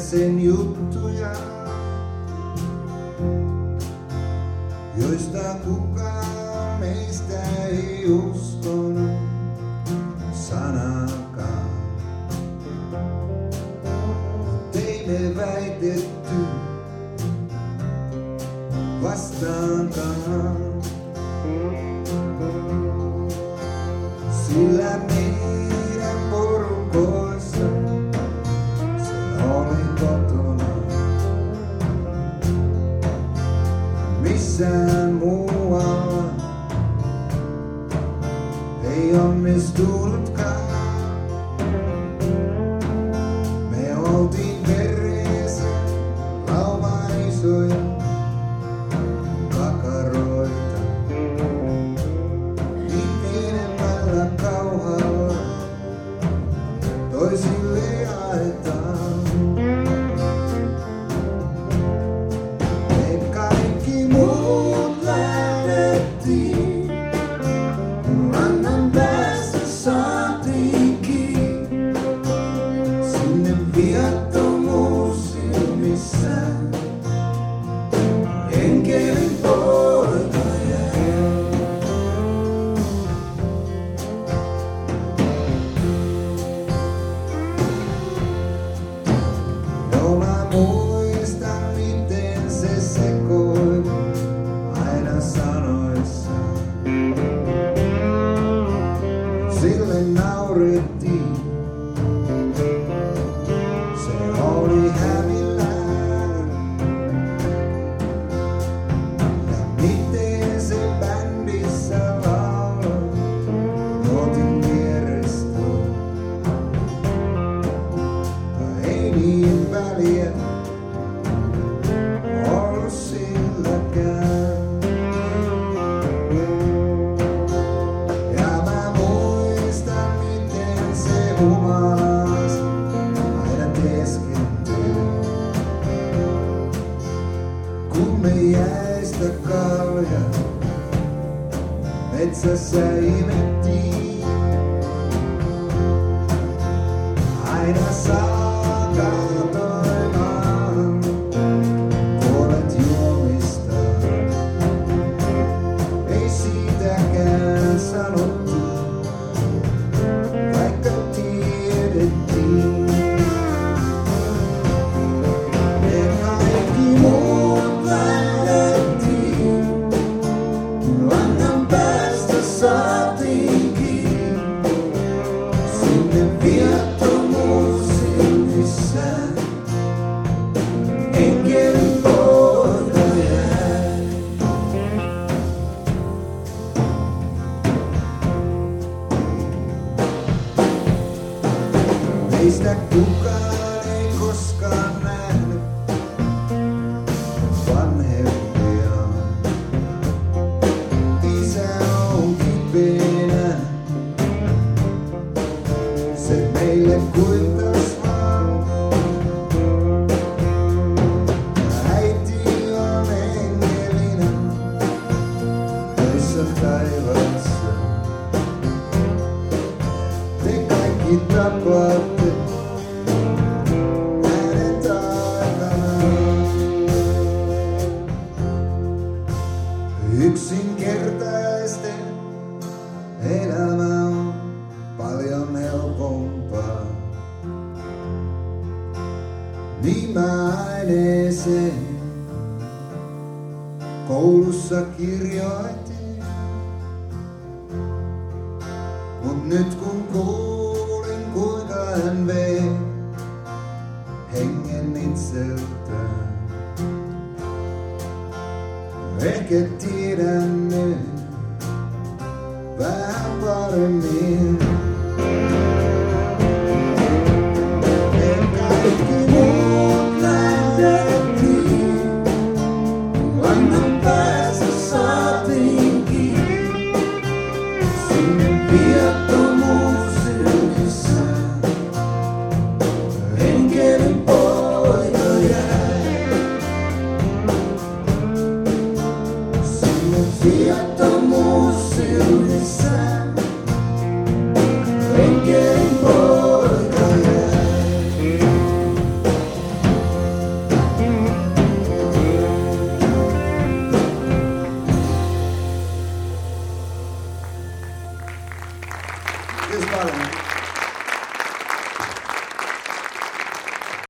sen juttuja, joista kukaan meistä ei uskonut sanakaan. Mut ei me väitetty vastaankaan, sillä meidän porukoissa se oli kotona. Missään muualla ei onnistunutkaan. Me oltiin perheessä laumaisoja kakaroita, niin pienemmällä kauhalla toisille jaetaan. Me kaikki muut lähdettiin, rannan päästä saatiin kiinni, sinne viattomuus silmissään. Enkelin poika jäi. No mä muistan miten se sekoili aina sanoissaan. Sille naurettiin, se oli hämillään. Ja miten se bändissä lauloi nuotin vierestä. Ei niin väliä ollut silläkään. Ja mä muistan miten se humalasi aina teeskenteli, kun me jäistä kalja metsässä imettiin. Aina saakka toimaan puolet juomista. Ei siitäkään sanottu, vaikka tiedettiin. Me kaikki muut lähdettiin, langan päästä saatiin kiinni, sinne viattomuus silmissään. Enkelin poika jäi. Meistä kukaan ei koskaan nähnyt vanhempiaan. Isä on kipeänä, se meille kuittas vaan. Äiti on enkelinä töissä taivaassa. Te kaikki tapaatte hänen takanaan. Yksinkertaisten elämä on paljon helpompaa. Niin mä aineeseen koulussa kirjoitin, mut nyt kun kuulin kuinka hän vei hengen itseltään, ehkä tiedän nyt vähän paremmin. Me kaikki muut lähdettiin, langan päästä saatiin kiinni, sinne viattomuus silmissään. Enkelin poika jäi, sinne viattomuus silmissään. Enkelin